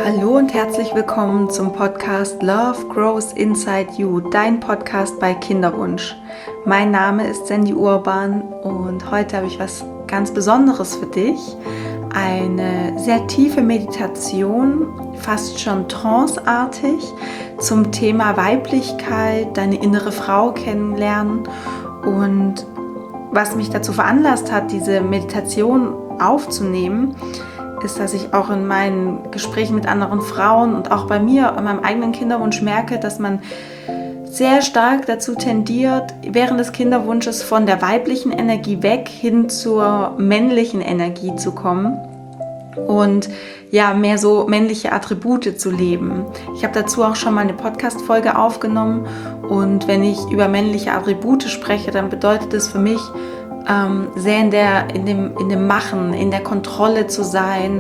Hallo und herzlich willkommen zum Podcast Love Grows Inside You, dein Podcast bei Kinderwunsch. Mein Name ist Sandy Urban und heute habe ich was ganz Besonderes für dich. Eine sehr tiefe Meditation, fast schon tranceartig, zum Thema Weiblichkeit, deine innere Frau kennenlernen. Und was mich dazu veranlasst hat, diese Meditation aufzunehmen, ist, dass ich auch in meinen Gesprächen mit anderen Frauen und auch bei mir, in meinem eigenen Kinderwunsch merke, dass man sehr stark dazu tendiert, während des Kinderwunsches von der weiblichen Energie weg hin zur männlichen Energie zu kommen und ja, mehr so männliche Attribute zu leben. Ich habe dazu auch schon mal eine Podcast-Folge aufgenommen und wenn ich über männliche Attribute spreche, dann bedeutet es für mich, sehr in dem Machen, in der Kontrolle zu sein,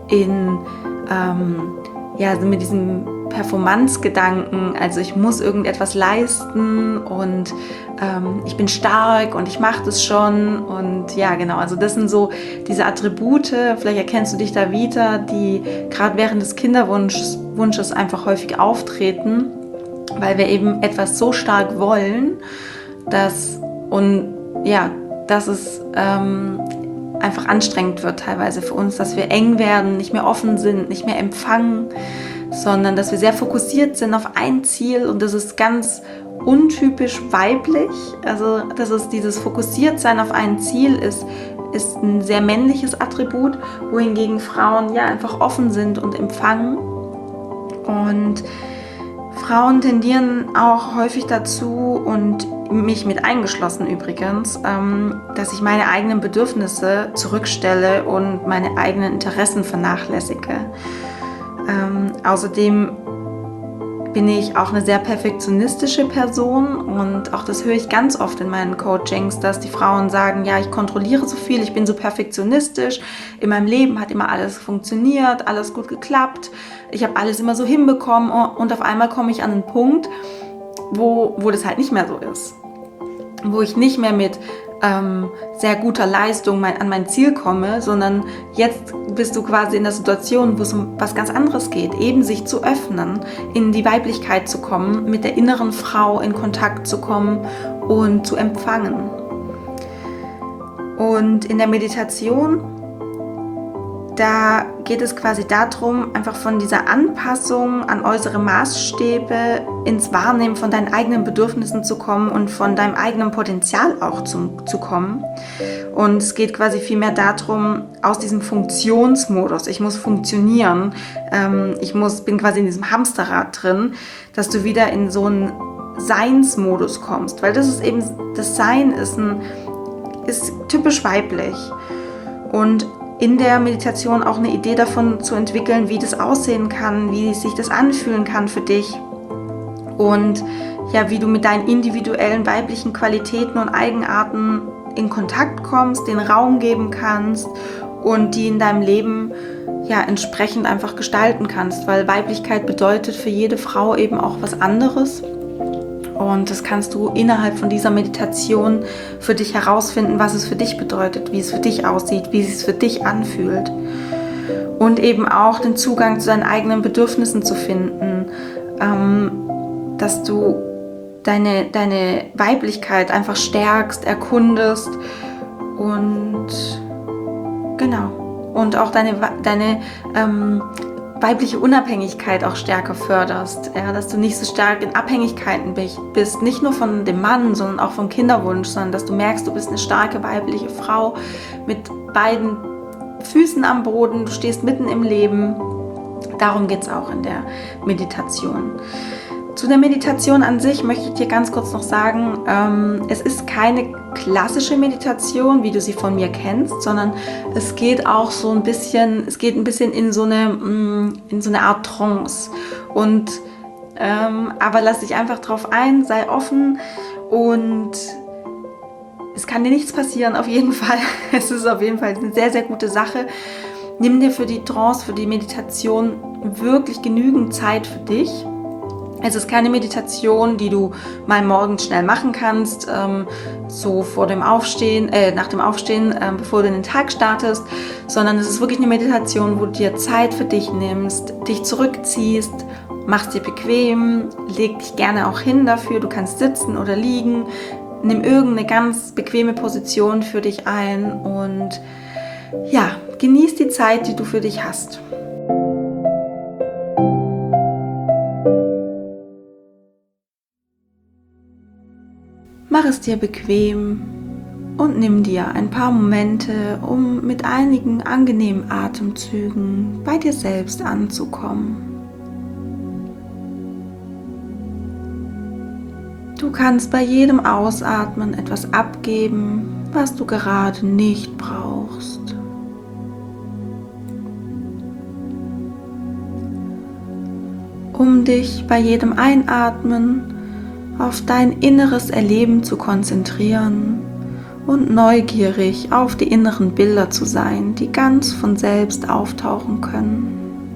mit diesem Performance-Gedanken, also ich muss irgendetwas leisten und ich bin stark und ich mache das schon und ja genau, also das sind so diese Attribute, vielleicht erkennst du dich da wieder, die gerade während des Kinderwunsches einfach häufig auftreten, weil wir eben etwas so stark wollen, dass es einfach anstrengend wird teilweise für uns, dass wir eng werden, nicht mehr offen sind, nicht mehr empfangen, sondern dass wir sehr fokussiert sind auf ein Ziel und das ist ganz untypisch weiblich. Also dass es dieses Fokussiertsein auf ein Ziel ist ein sehr männliches Attribut, wohingegen Frauen ja einfach offen sind und empfangen. Und Frauen tendieren auch häufig dazu, und mich mit eingeschlossen übrigens, dass ich meine eigenen Bedürfnisse zurückstelle und meine eigenen Interessen vernachlässige. Außerdem bin ich auch eine sehr perfektionistische Person und auch das höre ich ganz oft in meinen Coachings, dass die Frauen sagen, ja, ich kontrolliere so viel, ich bin so perfektionistisch, in meinem Leben hat immer alles funktioniert, alles gut geklappt, ich habe alles immer so hinbekommen und auf einmal komme ich an einen Punkt, wo das halt nicht mehr so ist. Wo ich nicht mehr mit sehr guter Leistung an mein Ziel komme, sondern jetzt bist du quasi in der Situation, wo es um was ganz anderes geht, eben sich zu öffnen, in die Weiblichkeit zu kommen, mit der inneren Frau in Kontakt zu kommen und zu empfangen. Und in der Meditation, da geht es quasi darum, einfach von dieser Anpassung an äußere Maßstäbe ins Wahrnehmen von deinen eigenen Bedürfnissen zu kommen und von deinem eigenen Potenzial auch zu kommen. Und es geht quasi vielmehr darum, aus diesem Funktionsmodus, ich muss funktionieren, bin quasi in diesem Hamsterrad drin, dass du wieder in so einen Seinsmodus kommst. Weil das ist eben, das Sein ist typisch weiblich. Und in der Meditation auch eine Idee davon zu entwickeln, wie das aussehen kann, wie sich das anfühlen kann für dich und ja, wie du mit deinen individuellen weiblichen Qualitäten und Eigenarten in Kontakt kommst, den Raum geben kannst und die in deinem Leben ja entsprechend einfach gestalten kannst, weil Weiblichkeit bedeutet für jede Frau eben auch was anderes. Und das kannst du innerhalb von dieser Meditation für dich herausfinden, was es für dich bedeutet, wie es für dich aussieht, wie es sich für dich anfühlt. Und eben auch den Zugang zu deinen eigenen Bedürfnissen zu finden, dass du deine Weiblichkeit einfach stärkst, erkundest und genau. Und auch deine weibliche Unabhängigkeit auch stärker förderst, ja, dass du nicht so stark in Abhängigkeiten bist, nicht nur von dem Mann, sondern auch vom Kinderwunsch, sondern dass du merkst, du bist eine starke weibliche Frau mit beiden Füßen am Boden, du stehst mitten im Leben. Darum geht es auch in der Meditation. Zu der Meditation an sich möchte ich dir ganz kurz noch sagen, es ist keine klassische Meditation, wie du sie von mir kennst, sondern es geht auch so ein bisschen, in so eine Art Trance. Und aber lass dich einfach drauf ein, sei offen und es kann dir nichts passieren, auf jeden Fall. Es ist auf jeden Fall eine sehr, sehr gute Sache. Nimm dir für die Trance, für die Meditation wirklich genügend Zeit für dich. Es ist keine Meditation, die du mal morgens schnell machen kannst, so vor dem Aufstehen, nach dem Aufstehen, bevor du in den Tag startest, sondern es ist wirklich eine Meditation, wo du dir Zeit für dich nimmst, dich zurückziehst, machst dir bequem, leg dich gerne auch hin dafür, du kannst sitzen oder liegen, nimm irgendeine ganz bequeme Position für dich ein und ja, genieß die Zeit, die du für dich hast. Mach es dir bequem und nimm dir ein paar Momente, um mit einigen angenehmen Atemzügen bei dir selbst anzukommen. Du kannst bei jedem Ausatmen etwas abgeben, was du gerade nicht brauchst. Um dich bei jedem Einatmen auf dein inneres Erleben zu konzentrieren und neugierig auf die inneren Bilder zu sein, die ganz von selbst auftauchen können.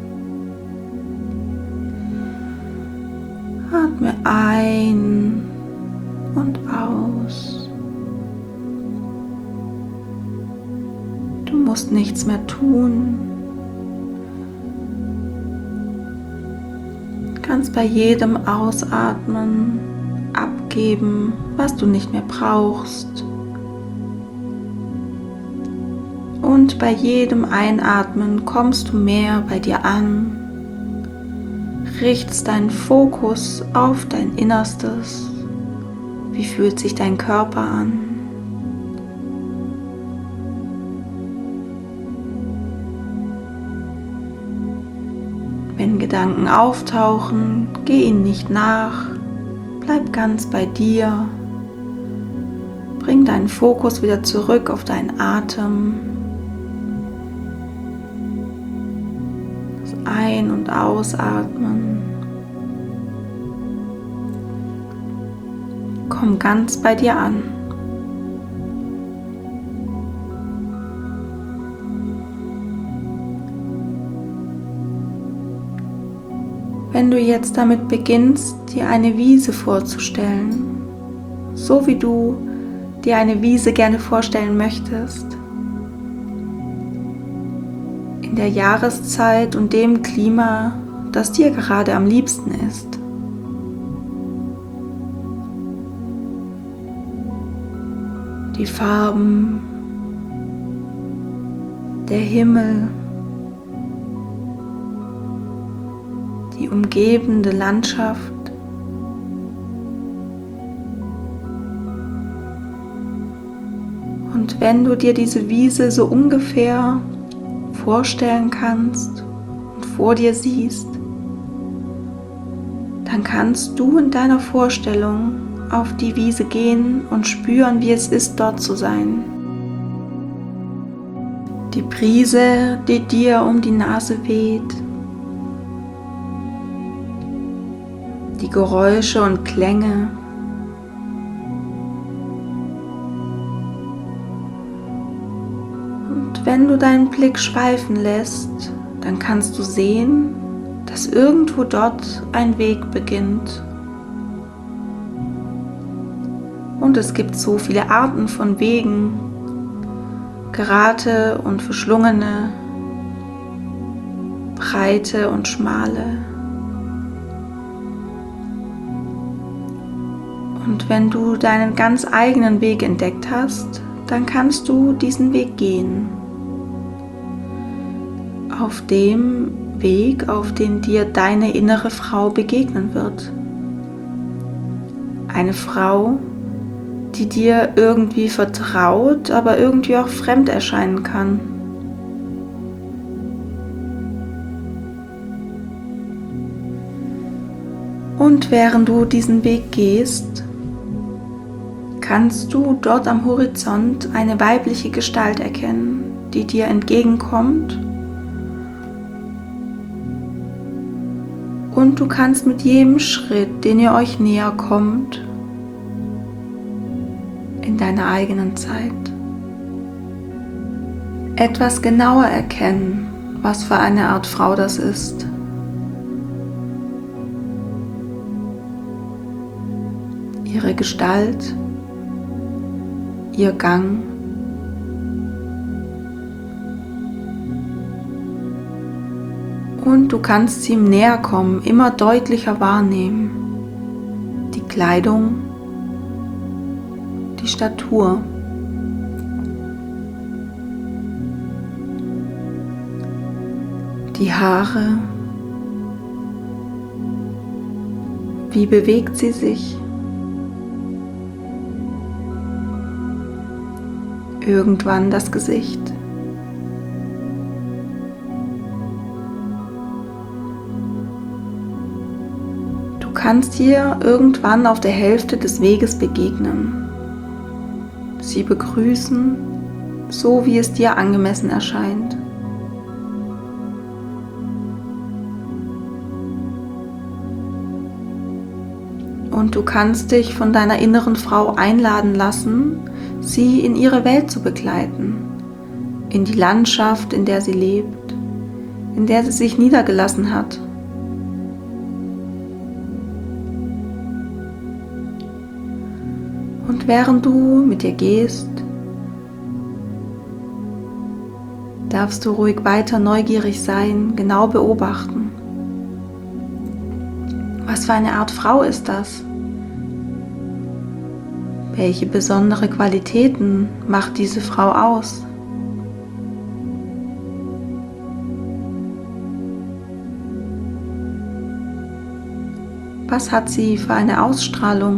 Atme ein und aus. Du musst nichts mehr tun. Du kannst bei jedem Ausatmen abgeben, was du nicht mehr brauchst. Und bei jedem Einatmen kommst du mehr bei dir an, richtest deinen Fokus auf dein Innerstes. Wie fühlt sich dein Körper an? Wenn Gedanken auftauchen, geh ihnen nicht nach. Bleib ganz bei dir. Bring deinen Fokus wieder zurück auf deinen Atem. Das Ein- und Ausatmen. Komm ganz bei dir an. Wenn du jetzt damit beginnst, dir eine Wiese vorzustellen, so wie du dir eine Wiese gerne vorstellen möchtest, in der Jahreszeit und dem Klima, das dir gerade am liebsten ist. Die Farben, der Himmel, die umgebende Landschaft. Und wenn du dir diese Wiese so ungefähr vorstellen kannst und vor dir siehst, dann kannst du in deiner Vorstellung auf die Wiese gehen und spüren, wie es ist, dort zu sein. Die Brise, die dir um die Nase weht, die Geräusche und Klänge, und wenn du deinen Blick schweifen lässt, dann kannst du sehen, dass irgendwo dort ein Weg beginnt. Und es gibt so viele Arten von Wegen, gerade und verschlungene, breite und schmale. Und wenn du deinen ganz eigenen Weg entdeckt hast, dann kannst du diesen Weg gehen. Auf dem Weg, auf den dir deine innere Frau begegnen wird. Eine Frau, die dir irgendwie vertraut, aber irgendwie auch fremd erscheinen kann. Und während du diesen Weg gehst, kannst du dort am Horizont eine weibliche Gestalt erkennen, die dir entgegenkommt. Und du kannst mit jedem Schritt, den ihr euch näher kommt, in deiner eigenen Zeit, etwas genauer erkennen, was für eine Art Frau das ist. ihre Gestalt, ihr Gang. Und du kannst sie im Näherkommen immer deutlicher wahrnehmen. Die Kleidung, die Statur. Die Haare. Wie bewegt sie sich? Irgendwann das Gesicht. Du kannst ihr irgendwann auf der Hälfte des Weges begegnen. Sie begrüßen, so wie es dir angemessen erscheint. Und du kannst dich von deiner inneren Frau einladen lassen, sie in ihre Welt zu begleiten, in die Landschaft, in der sie lebt, in der sie sich niedergelassen hat. Und während du mit ihr gehst, darfst du ruhig weiter neugierig sein, genau beobachten. Was für eine Art Frau ist das? Welche besondere Qualitäten macht diese Frau aus? Was hat sie für eine Ausstrahlung?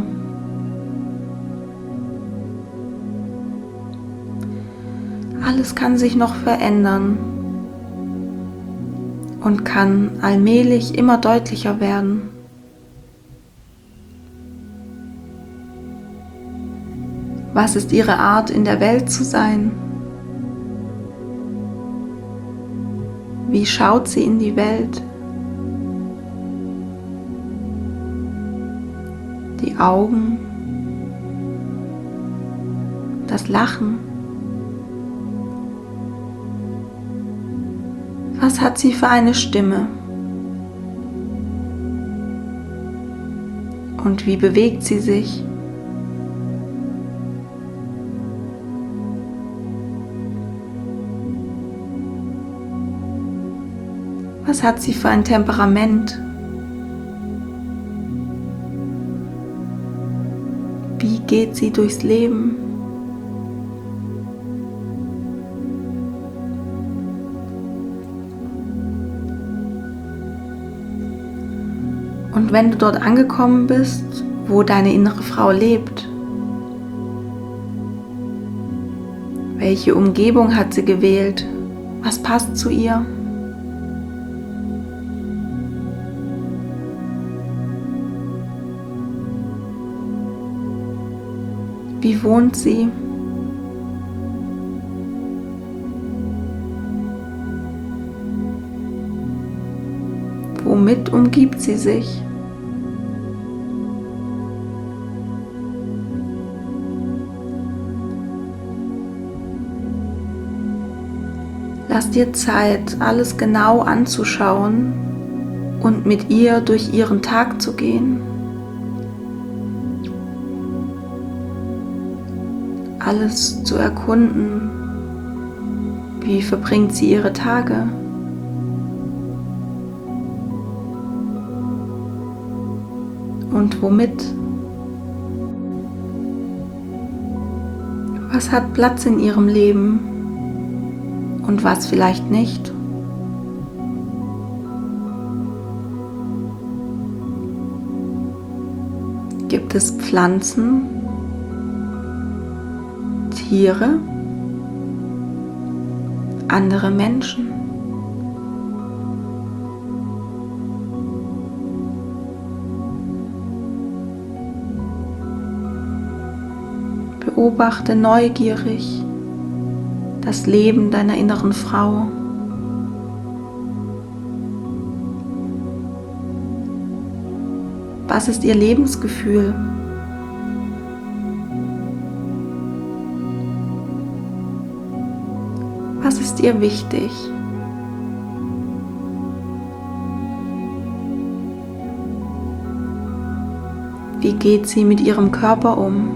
Alles kann sich noch verändern und kann allmählich immer deutlicher werden. Was ist ihre Art, in der Welt zu sein? Wie schaut sie in die Welt? Die Augen, das Lachen. Was hat sie für eine Stimme? Und wie bewegt sie sich? Was hat sie für ein Temperament? Wie geht sie durchs Leben? Und wenn du dort angekommen bist, wo deine innere Frau lebt, welche Umgebung hat sie gewählt? Was passt zu ihr? Wie wohnt sie? Womit umgibt sie sich? Lass dir Zeit, alles genau anzuschauen und mit ihr durch ihren Tag zu gehen. Alles zu erkunden. Wie verbringt sie ihre Tage? Und womit? Was hat Platz in ihrem Leben und was vielleicht nicht? Gibt es Pflanzen, Tiere, andere Menschen? Beobachte neugierig das Leben deiner inneren Frau. Was ist ihr Lebensgefühl? Was ist ihr wichtig? Wie geht sie mit ihrem Körper um?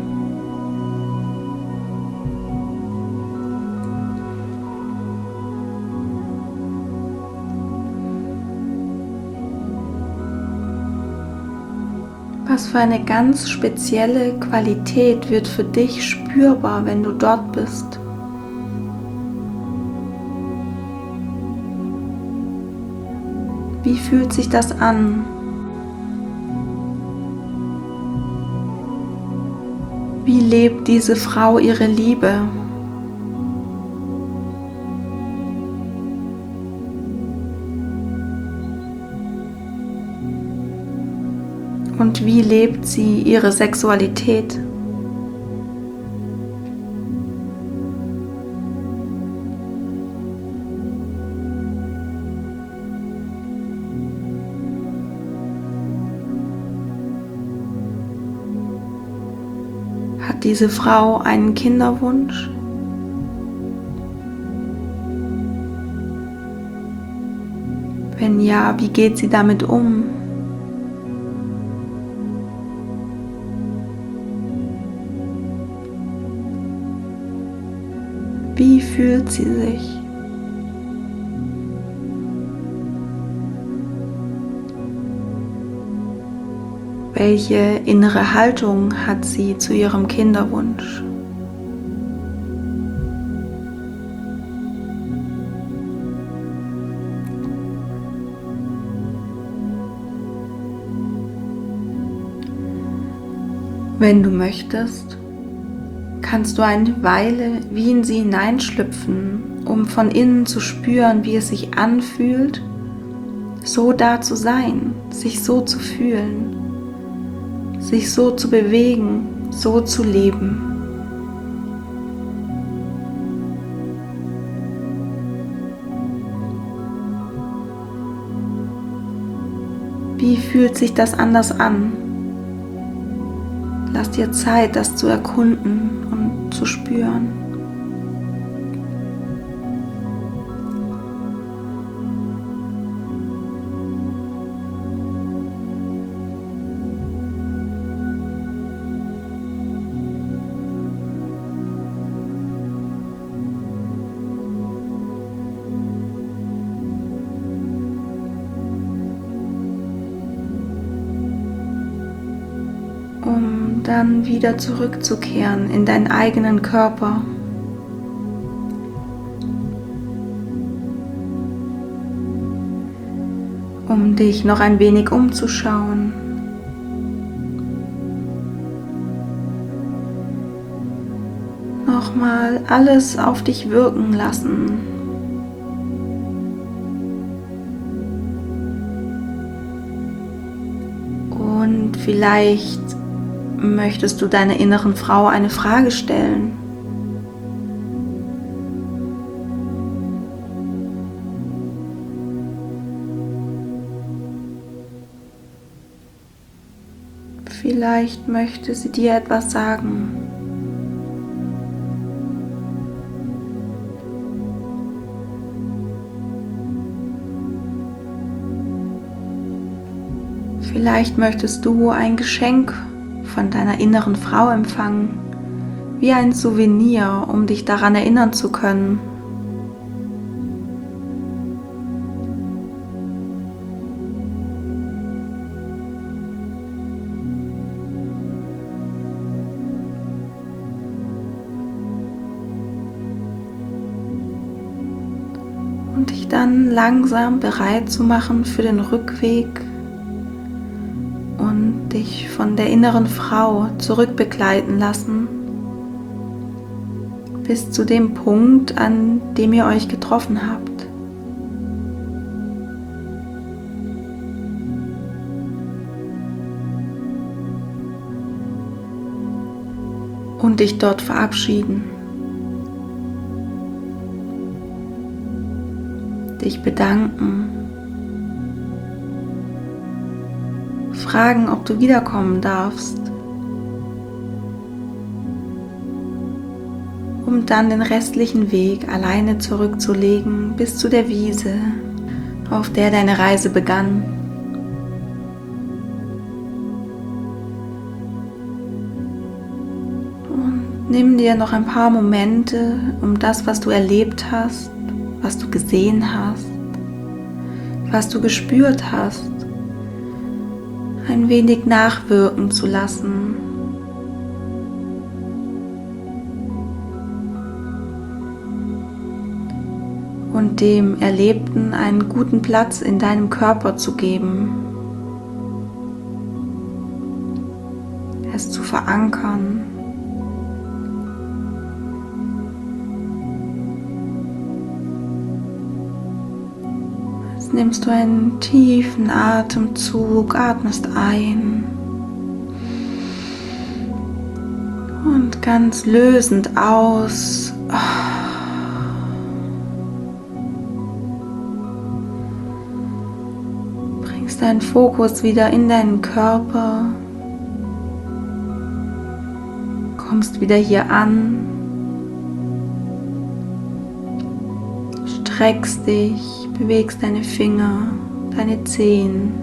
Was für eine ganz spezielle Qualität wird für dich spürbar, wenn du dort bist? Wie fühlt sich das an? Wie lebt diese Frau ihre Liebe? Und wie lebt sie ihre Sexualität? Hat diese Frau einen Kinderwunsch? Wenn ja, wie geht sie damit um? Wie fühlt sie sich? Welche innere Haltung hat sie zu ihrem Kinderwunsch? Wenn du möchtest, kannst du eine Weile wie in sie hineinschlüpfen, um von innen zu spüren, wie es sich anfühlt, so da zu sein, sich so zu fühlen, sich so zu bewegen, so zu leben. Wie fühlt sich das anders an? Lass dir Zeit, das zu erkunden und zu spüren. Um dann wieder zurückzukehren in deinen eigenen Körper. Um dich noch ein wenig umzuschauen. Nochmal alles auf dich wirken lassen. Und vielleicht möchtest du deiner inneren Frau eine Frage stellen? Vielleicht möchte sie dir etwas sagen. Vielleicht möchtest du ein Geschenk von deiner inneren Frau empfangen, wie ein Souvenir, um dich daran erinnern zu können. Und dich dann langsam bereit zu machen für den Rückweg und dich von der inneren Frau zurückbegleiten lassen bis zu dem Punkt, an dem ihr euch getroffen habt. Und dich dort verabschieden. Dich bedanken. Fragen, ob du wiederkommen darfst, um dann den restlichen Weg alleine zurückzulegen bis zu der Wiese, auf der deine Reise begann. Nimm dir noch ein paar Momente, um das, was du erlebt hast, was du gesehen hast, was du gespürt hast, ein wenig nachwirken zu lassen. Und dem Erlebten einen guten Platz in deinem Körper zu geben, es zu verankern. Jetzt nimmst du einen tiefen Atemzug, atmest ein und ganz lösend aus. Bringst deinen Fokus wieder in deinen Körper, kommst wieder hier an, streckst dich, bewegst deine Finger, deine Zehen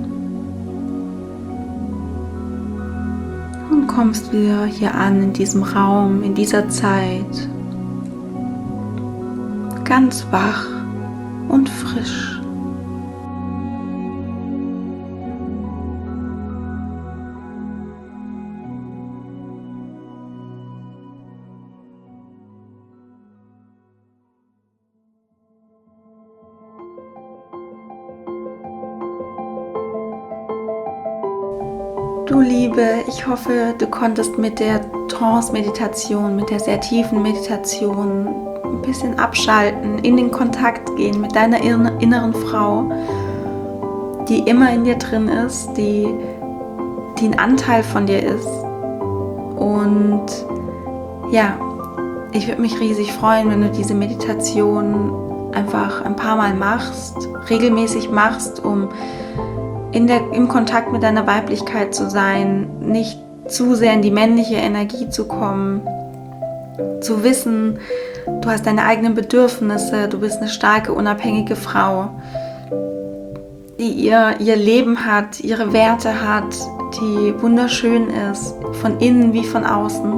und kommst wieder hier an in diesem Raum, in dieser Zeit, ganz wach und frisch. Du Liebe, ich hoffe, du konntest mit der Trance-Meditation, mit der sehr tiefen Meditation ein bisschen abschalten, in den Kontakt gehen mit deiner inneren Frau, die immer in dir drin ist, die ein Anteil von dir ist. Und ja, ich würde mich riesig freuen, wenn du diese Meditation einfach ein paar Mal machst, regelmäßig machst, um im Kontakt mit deiner Weiblichkeit zu sein, nicht zu sehr in die männliche Energie zu kommen, zu wissen, du hast deine eigenen Bedürfnisse, du bist eine starke, unabhängige Frau, die ihr Leben hat, ihre Werte hat, die wunderschön ist, von innen wie von außen.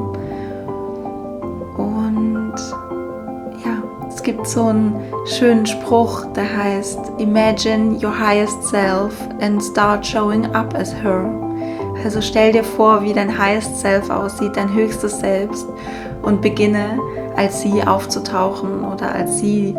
Und ja, es gibt so einen schönen Spruch, der heißt: Imagine your highest self and start showing up as her. Also stell dir vor, wie dein highest self aussieht, dein höchstes Selbst, und beginne als sie aufzutauchen oder als sie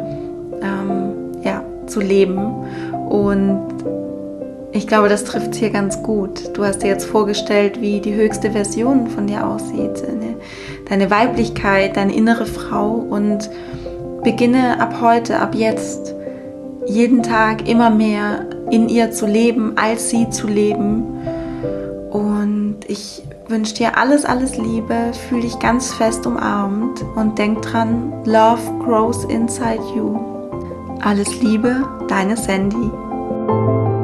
zu leben. Und ich glaube, das trifft es hier ganz gut. Du hast dir jetzt vorgestellt, wie die höchste Version von dir aussieht, deine Weiblichkeit, deine innere Frau, und beginne ab heute, ab jetzt, jeden Tag immer mehr in ihr zu leben, als sie zu leben. Und ich wünsche dir alles, alles Liebe, fühl dich ganz fest umarmt und denk dran, Love grows inside you. Alles Liebe, deine Sandy.